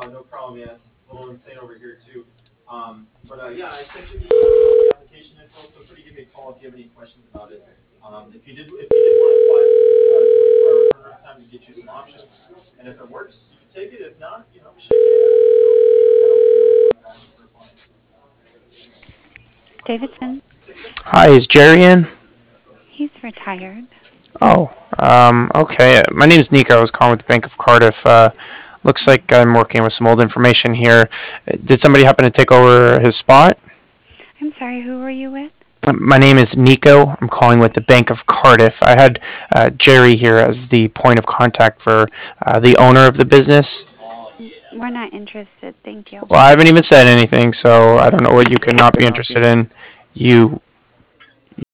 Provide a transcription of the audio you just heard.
no problem. Yeah, it's a little insane over here too. Yeah, I sent you the application info. Feel free to give me a call if you have any questions about it. If you did want to apply, we can do a 24-hour turnaround time to get you some options. And if it works, you can take it. If not, shake it. Davidson, Hi, is Jerry in? he's retired. Oh, okay. My name is Nico. I was calling with the Bank of Cardiff. Looks like I'm working with some old information here. Did somebody happen to take over his spot? I'm sorry, who were you with? My name is Nico. I'm calling with the Bank of Cardiff. I had Jerry here as the point of contact for the owner of the business. We're not interested, thank you. Well, I haven't even said anything, so I don't know what you could not be interested in. You